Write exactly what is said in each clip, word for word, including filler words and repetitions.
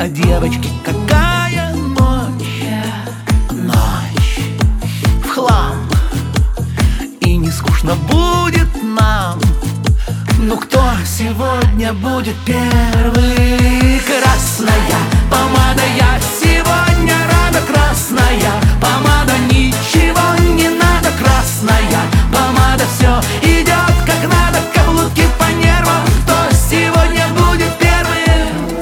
А девочки, какая ночь, ночь в хлам. И не скучно будет нам. Ну кто сегодня будет первый? Красная помада, я сегодня рада. Красная помада, ничего не надо. Красная помада, все идет как надо. Каблуки по нервам, кто сегодня будет первым?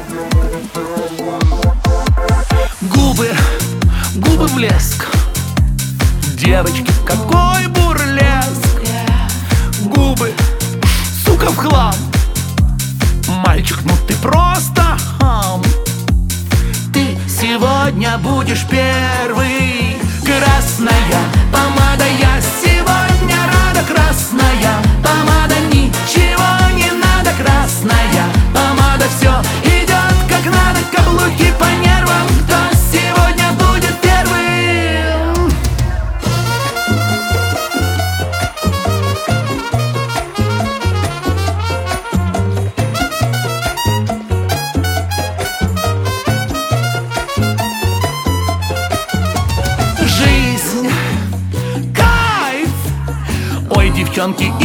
Губы, губы в блеск. Девочки, какой бурлеск. Губы, сука, в хлам. Мальчик, ну ты просто хам. Ты сегодня будешь первый. Красная помада, я сегодня рада. Красная помада, ничего не надо. Красная помада, все идет как надо. Каблуки по нервам, кто сегодня будет первым? Жизнь, кайф. Ой, девчонки,